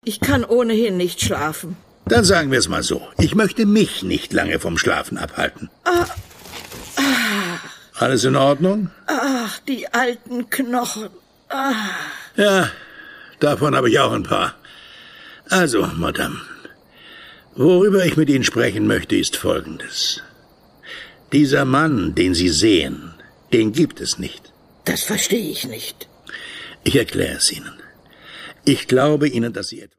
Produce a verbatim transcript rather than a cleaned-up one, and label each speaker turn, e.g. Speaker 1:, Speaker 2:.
Speaker 1: Ich kann ohnehin nicht schlafen.
Speaker 2: Dann sagen wir es mal so. Ich möchte mich nicht lange vom Schlafen abhalten.
Speaker 1: Ah, ah,
Speaker 2: Alles in Ordnung?
Speaker 1: ach, die alten Knochen. Ah.
Speaker 2: Ja, davon habe ich auch ein paar. Also, Madame, worüber ich mit Ihnen sprechen möchte, ist Folgendes. Dieser Mann, den Sie sehen, den gibt es nicht.
Speaker 1: Das verstehe ich nicht.
Speaker 2: Ich erkläre es Ihnen. Ich glaube Ihnen, dass Sie etwas...